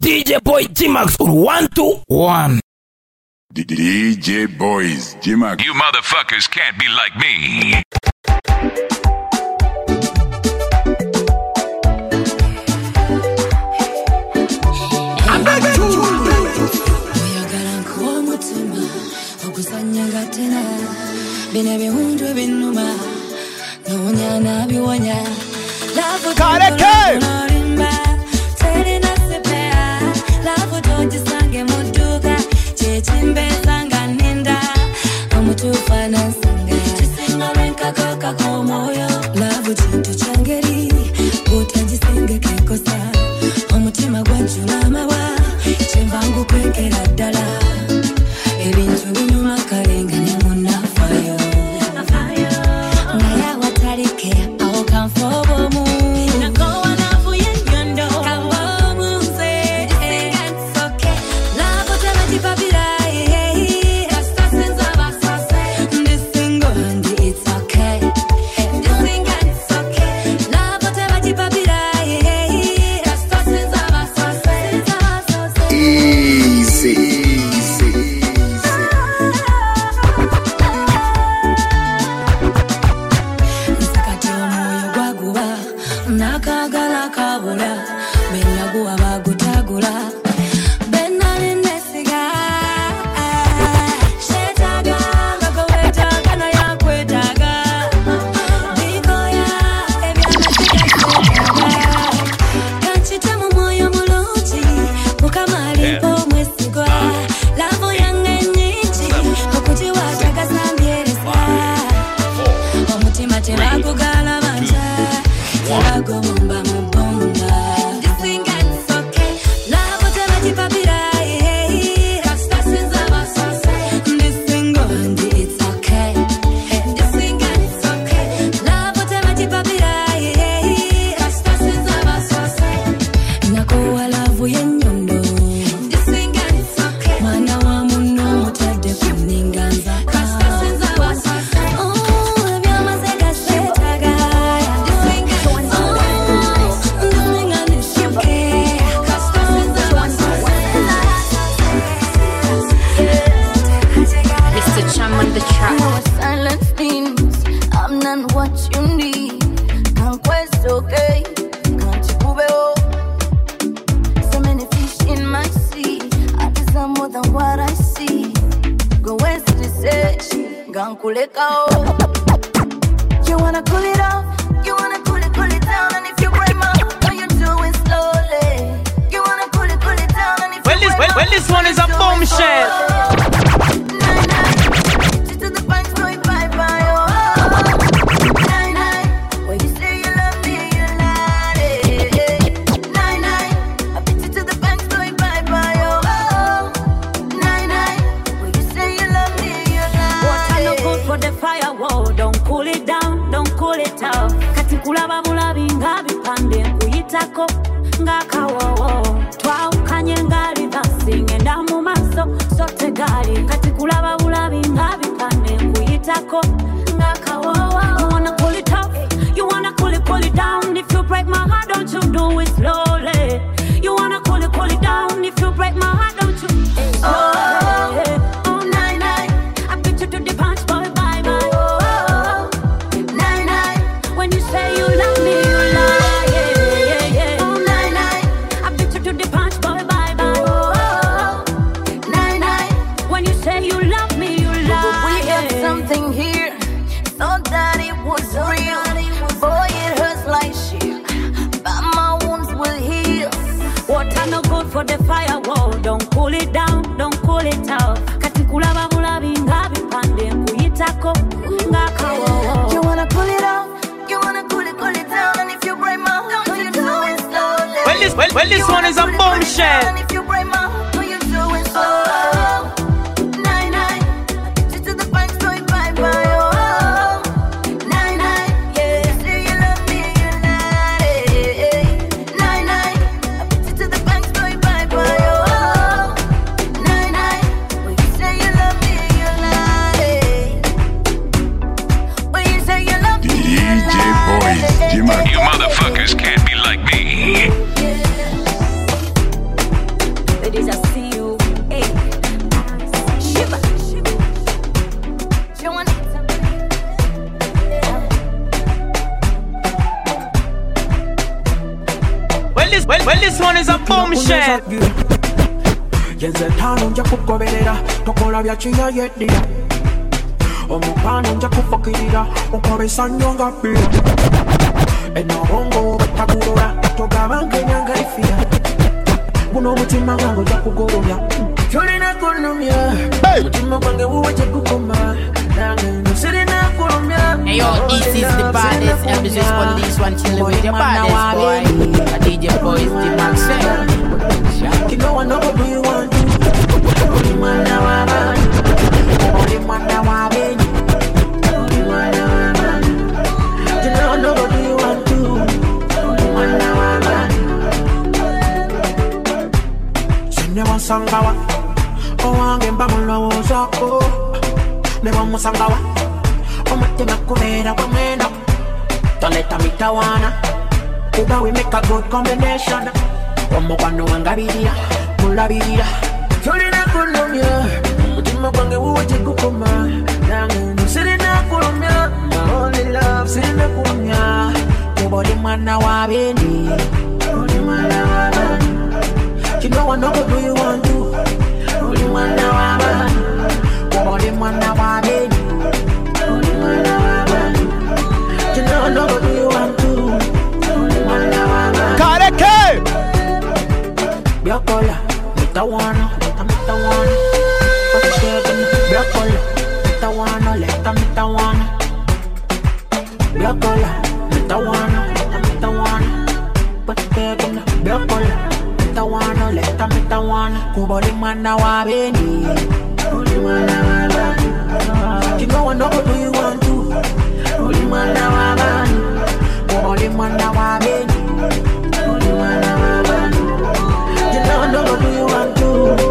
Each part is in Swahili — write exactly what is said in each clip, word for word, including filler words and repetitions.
D J Boy G-Max on one two one. D J Boys G-Max. You motherfuckers can't be like me. Well, this one is a bombshell. You motherfuckers can't be like me. Ladies, I see you. Hey, shiver. You want Well, this, well, well, this one is a bombshell. Yenze tano nja kugoberera tokola bya kinya yeddira omupano nja kufukirira okoresa nnyo nga bbira enabongo batakulola togaba nkenyanga ifira guno omutima gwange ojja kugolomya tolina kunnumya omutima gwange wuwe gyegukoma nange nsirina kulumya. Hey yo, this is the baddest Emphasis Police one chilling with your baddest boy a D J Boys, the Max. You know I know what do you want to. Only man now I'm on. Only man now I'm in. Only man now I'm on. You know I know what do you want to. Only man now I'm on. She never sangawa. Oh, I'm getting bamulo so. Never musangawa. Oh, my team a kumera kumena. Don't let me tawana. Today we make a good combination. Omugwano wangabirira mulabirira tolina kulumya mutima gwange wuwe gyegukoma nange nsirina kulumya only love sirina kulumya oli mwana wa bendi oli mwana wa bani you know I know what do you want to oli mwana wa bani oli mwana wa bendi oli mwana wa bani you know I know what do you want to oli mwana wa bani Kareke Biakola, mitawana, leta mitawana. Biakola, mitawana, leta mitawana. Biakola, mitawana, leta mitawana. Biakola, mitawana, leta mitawana. Kubali mana wa beni, kubali mana wa bani. You know I know what do you want to. Kubali mana wa bani, kubali mana wa beni, kubali mana wa bani. You know, no, what do you want to?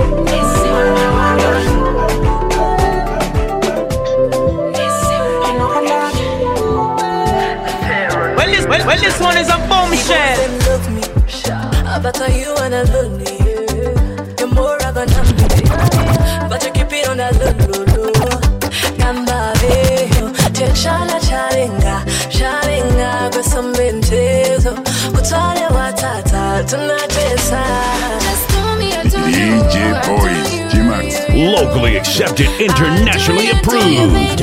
Well, this, well, well, this one is a bombshell. Love me, I better you and I love me. You're more of an ambition, but you keep it on that low, low, low. Gamba veo, te chala chalinga, chalinga, with some bentezo. Utale watata, tunatesa. D J Boys, G-Max. Locally accepted, internationally approved.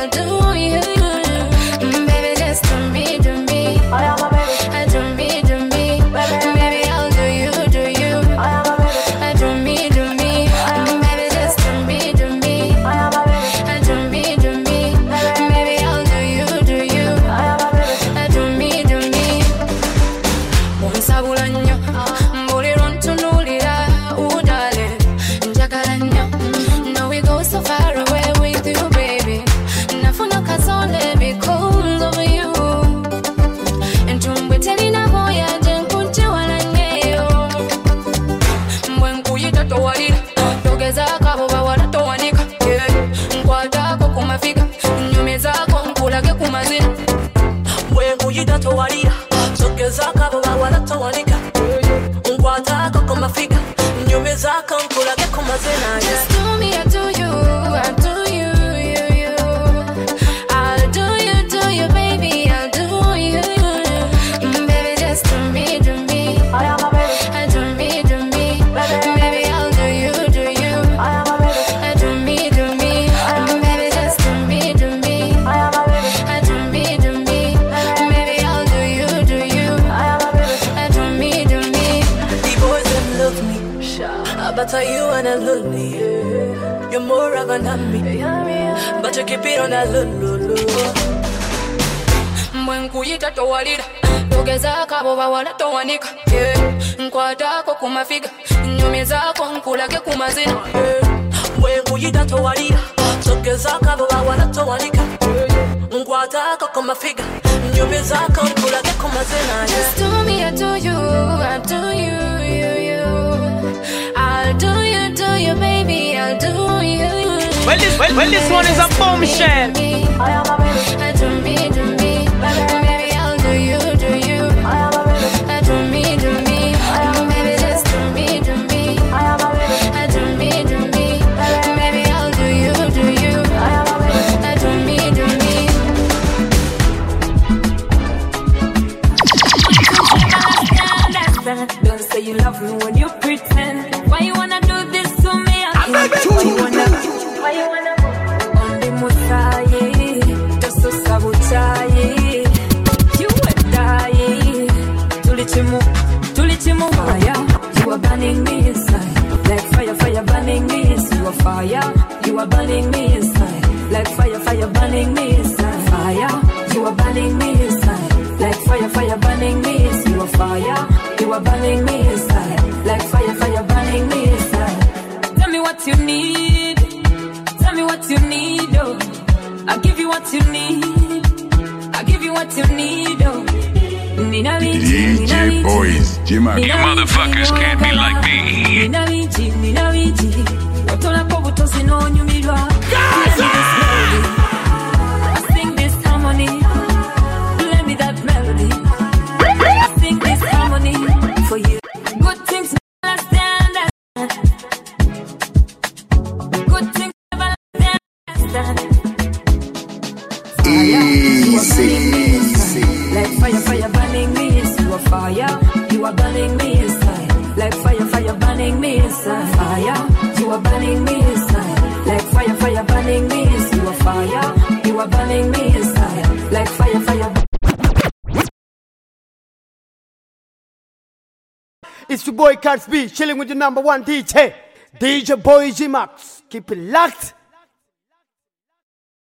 Just do me, I do you, I do you, you, you. I'll do you, do you, baby, I'll do you, mm, baby, just do me, do me. I do me, do me, baby, I'll do you, do you. I do me, do me, mm, baby, just do me, do me. I do me, do me, baby, I'll do you, do you. I do me, do me. The boys them love me, I better you and I love me. You're more of an ambi, but you keep it on that low, low, low. Mwenkuyita towalira togezako abo bawala towanika nkwatako ku mafiga nnyumizaako nkulage ku mazina Mwenkuyita towalira togezako abo bawala towanika nkwatako ku mafiga nnyumizaako nkulage ku mazina. Just do me, I do you, I do you, you, you. I'll do you, do you, baby, I'll do you. Well, this, well, well, this one is a bombshell. I do me, do me, baby, I'll do you, do you. I do me, do me, baby, just do me, do me. pretend? Why you wanna do this to me? I Why you wanna? Why you wanna? On the musaye, just so sabotage. You would die. Tulichimu, tulichimu fire. You are burning me inside, like fire, fire burning me inside. You are fire. You are burning me inside, like fire, fire burning me inside. Fire. You are burning me inside, like fire, fire burning me inside. You are fire. You are burning me inside, like fire, fire burning me inside. Tell me what you need. Tell me what you need, oh. I'll give you what you need. I'll give you what you need, oh. D J Boys, G-Max. You motherfuckers can't be like me. Ninawiji, ninawiji. Watola kwa butosi no nyumilwa. I sing this harmony. Play me that melody. I sing this harmony for you. Good things never stand. Good things never stand. Easy. Like fire, fire burning me inside. You are fire. You are burning me inside. Like fire, fire burning me inside. Fire. You are burning me inside. Like fire, fire burning me inside. You are fire. You are burning me inside. Like fire, fire. It's your boy Cards B, chilling with the number one D J, D J Boy G-Max. Keep it locked.